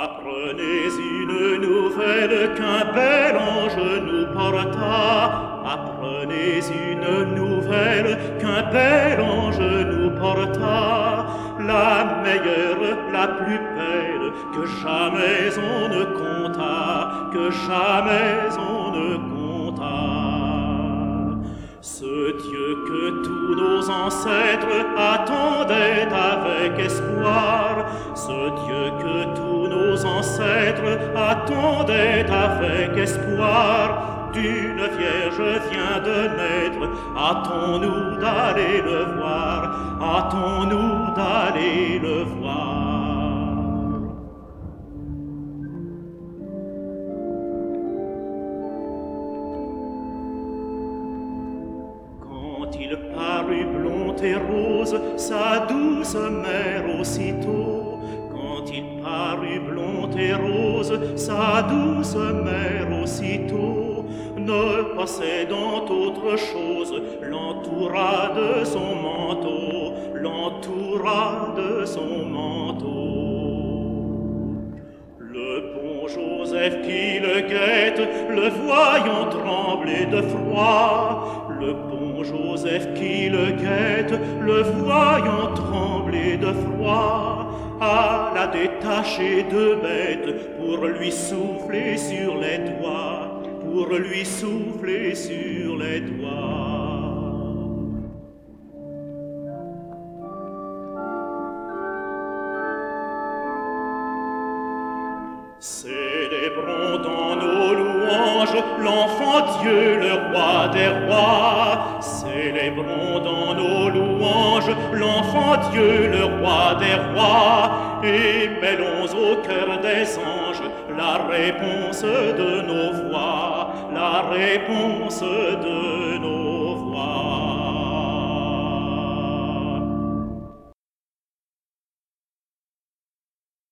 Apprenez une nouvelle qu'un bel ange nous porta. Apprenez une nouvelle qu'un bel ange nous porta. La meilleure, la plus belle, que jamais on ne compta, que jamais on ne compta. Ce Dieu que tous nos ancêtres attendaient avec espoir, ce Dieu que tous nos ancêtres attendaient avec espoir, d'une vierge vient de naître, hâtons-nous d'aller le voir, hâtons-nous d'aller le voir. Il parut blond et rose, sa douce mère aussitôt. Quand il parut blond et rose, sa douce mère aussitôt, ne possédant autre chose, l'entoura de son manteau, l'entoura de son manteau. Le bon Joseph qui le guette, le voyant trembler de froid, le bon Joseph qui le guette, le voyant trembler de froid, alla détacher deux bêtes pour lui souffler sur les doigts, pour lui souffler sur les doigts. Célébrons dans nos louanges l'enfant Dieu, le roi des rois. Célébrons dans nos louanges l'enfant Dieu, le roi des rois. Et mêlons au cœur des anges la réponse de nos voix, la réponse de nos